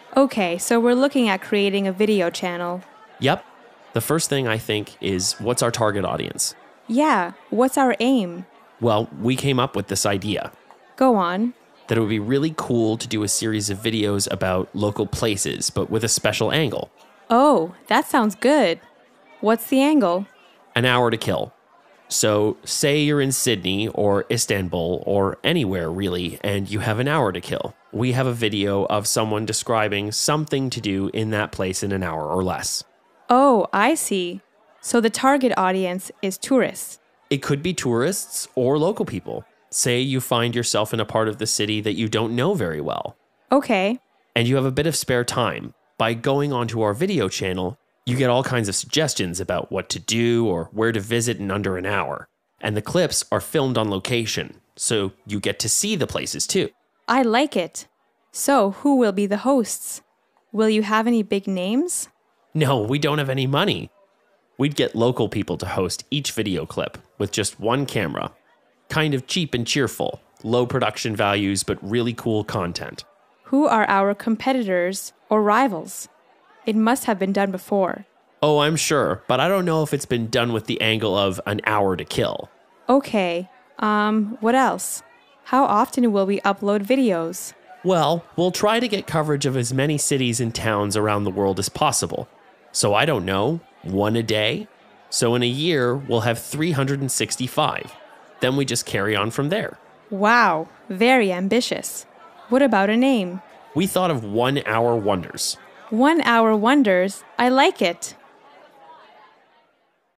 Okay, so we're looking at creating a video channel. Yep. The first thing I think is, what's our target audience? Yeah, what's our aim? Well, we came up with this idea Go on. that it would be really cool to do a series of videos about local places, but with a special angle. Oh, that sounds good. What's the angle? An hour to kill. So say you're in Sydney or Istanbul or anywhere really, and you have an hour to kill. We have a video of someone describing something to do in that place in an hour or less. Oh, I see. So the target audience is tourists. It could be tourists or local people. Say you find yourself in a part of the city that you don't know very well, Okay. and you have a bit of spare time. By going onto our video channel, you get all kinds of suggestions about what to do or where to visit in under an hour. And the clips are filmed on location, so you get to see the places too. I like it. So, who will be the hosts? Will you have any big names? No, we don't have any money. We'd get local people to host each video clip with just one camera. Kind of cheap and cheerful, low production values, but really cool content. Who are our competitors or rivals? It must have been done before. Oh, I'm sure, but I don't know if it's been done with the angle of an hour to kill. Okay. What else? How often will we upload videos? Well, we'll try to get coverage of as many cities and towns around the world as possible. So I don't know, one a day? So in a year, we'll have 365. Then we just carry on from there. Wow, very ambitious. What about a name? We thought of 1 Hour Wonders. 1 Hour Wonders. I like it.